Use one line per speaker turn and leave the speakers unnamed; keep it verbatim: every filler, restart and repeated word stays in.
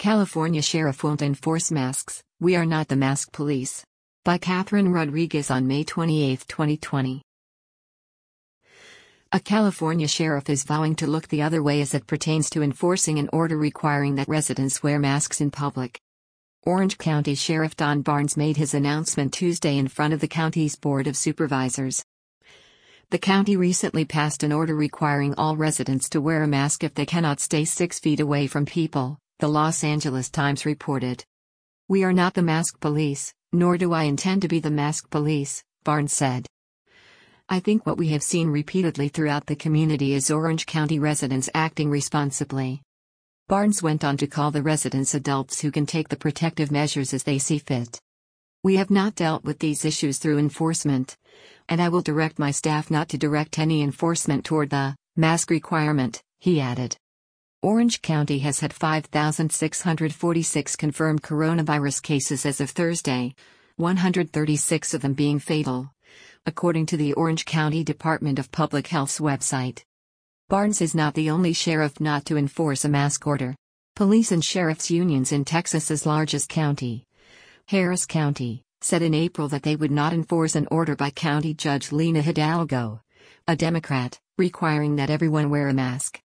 California Sheriff Won't Enforce Masks, We Are Not the Mask Police. By Catherine Rodriguez on May twenty-eighth, twenty twenty. A California sheriff is vowing to look the other way as it pertains to enforcing an order requiring that residents wear masks in public. Orange County Sheriff Don Barnes made his announcement Tuesday in front of the county's Board of Supervisors. The county recently passed an order requiring all residents to wear a mask if they cannot stay six feet away from people, the Los Angeles Times reported. "We are not the mask police, nor do I intend to be the mask police," Barnes said. "I think what we have seen repeatedly throughout the community is Orange County residents acting responsibly." Barnes went on to call the residents adults who can take the protective measures as they see fit. "We have not dealt with these issues through enforcement, and I will direct my staff not to direct any enforcement toward the mask requirement," he added. Orange County has had five thousand six hundred forty-six confirmed coronavirus cases as of Thursday, one hundred thirty-six of them being fatal, according to the Orange County Department of Public Health's website. Barnes is not the only sheriff not to enforce a mask order. Police and sheriffs' unions in Texas's largest county, Harris County, said in April that they would not enforce an order by County Judge Lina Hidalgo, a Democrat, requiring that everyone wear a mask.